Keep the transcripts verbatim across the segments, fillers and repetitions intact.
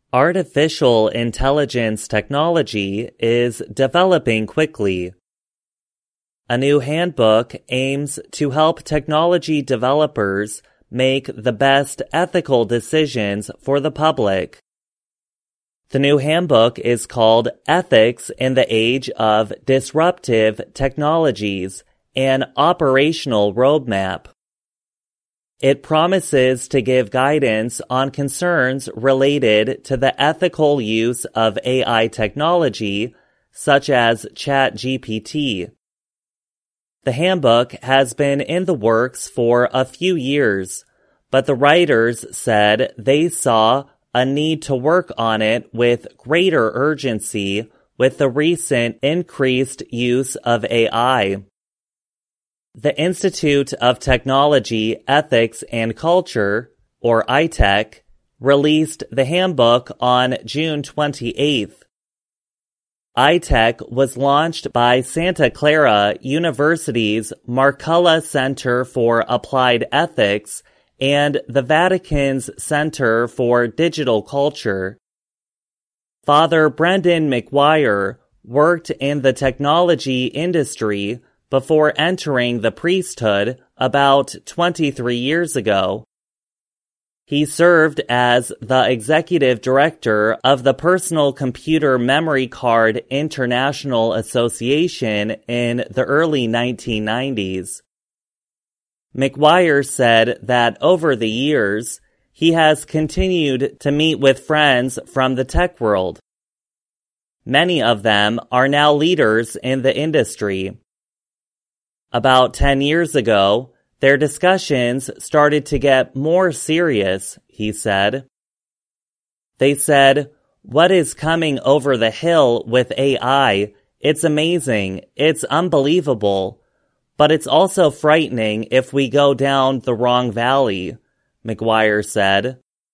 Artificial intelligence technology is developing quickly. A new handbook aims to help technology developers make the best ethical decisions for the public. The new handbook is called Ethics in the Age of Disruptive Technologies: An Operational Roadmap. It promises to give guidance on concerns related to the ethical use of A I technology, such as ChatGPT. The handbook has been in the works for a few years, but the writers said they saw a need to work on it with greater urgency with the recent increased use of A I. The Institute of Technology, Ethics and Culture, or I T E C, released the handbook on June twenty-eighth. I T E C was launched by Santa Clara University's Marcella Center for Applied Ethics and the Vatican's Center for Digital Culture. Father Brendan McGuire worked in the technology industry before entering the priesthood about twenty-three years ago. He served as the executive director of the Personal Computer Memory Card International Association in the early nineteen nineties. McGuire said that over the years, he has continued to meet with friends from the tech world. Many of them are now leaders in the industry. About ten years ago, their discussions started to get more serious, he said. They said, "What is coming over the hill with A I? It's amazing, it's unbelievable, but it's also frightening if we go down the wrong valley," McGuire said.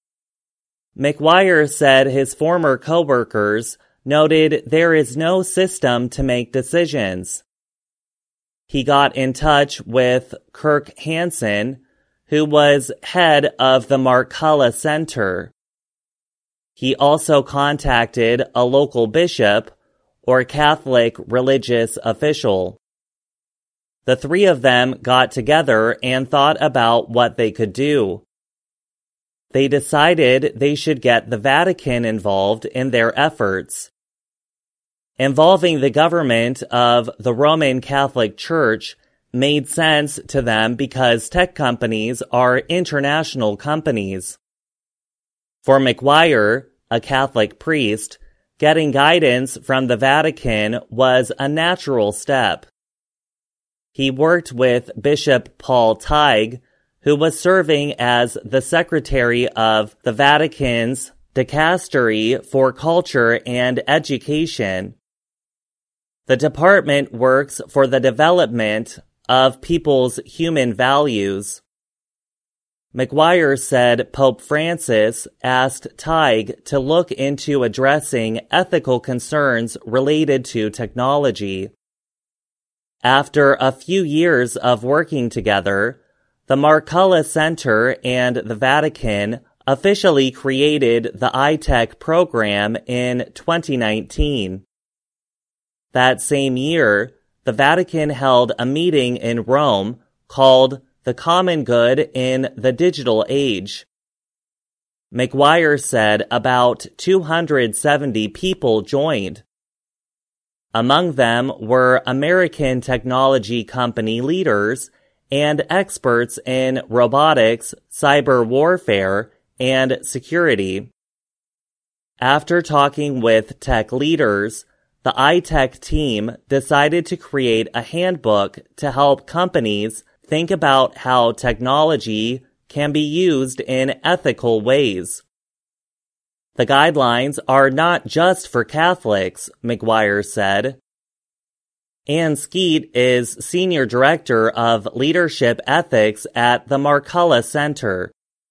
McGuire said his former coworkers noted there is no system to make decisions. He got in touch with Kirk Hansen, who was head of the Marcella Center. He also contacted a local bishop or Catholic religious official. The three of them got together and thought about what they could do. They decided they should get the Vatican involved in their efforts. Involving the government of the Roman Catholic Church made sense to them because tech companies are international companies. For McGuire, a Catholic priest, getting guidance from the Vatican was a natural step. He worked with Bishop Paul Tighe, who was serving as the secretary of the Vatican's Dicastery for Culture and Education. The department works for the development of people's human values. McGuire said Pope Francis asked Tighe to look into addressing ethical concerns related to technology. After a few years of working together, the Marcella Center and the Vatican officially created the I T E C program in twenty nineteen. That same year, the Vatican held a meeting in Rome called The Common Good in the Digital Age. McGuire said about two hundred seventy people joined. Among them were American technology company leaders and experts in robotics, cyber warfare, and security. After talking with tech leaders, the I T E C team decided to create a handbook to help companies think about how technology can be used in ethical ways. The guidelines are not just for Catholics, McGuire said. Ann Skeet is Senior Director of Leadership Ethics at the Marcella Center.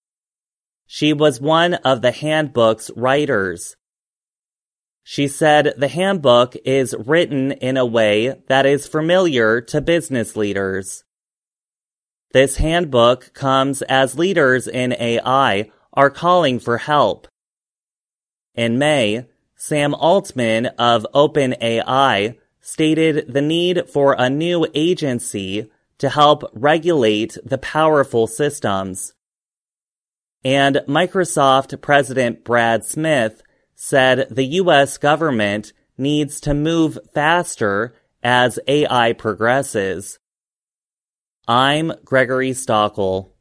She was one of the handbook's writers. She said the handbook is written in a way that is familiar to business leaders. This handbook comes as leaders in A I are calling for help. In May, Sam Altman of OpenAI stated the need for a new agency to help regulate the powerful systems. And Microsoft President Brad Smith said the U S government needs to move faster as A I progresses. I'm Gregory Stockel.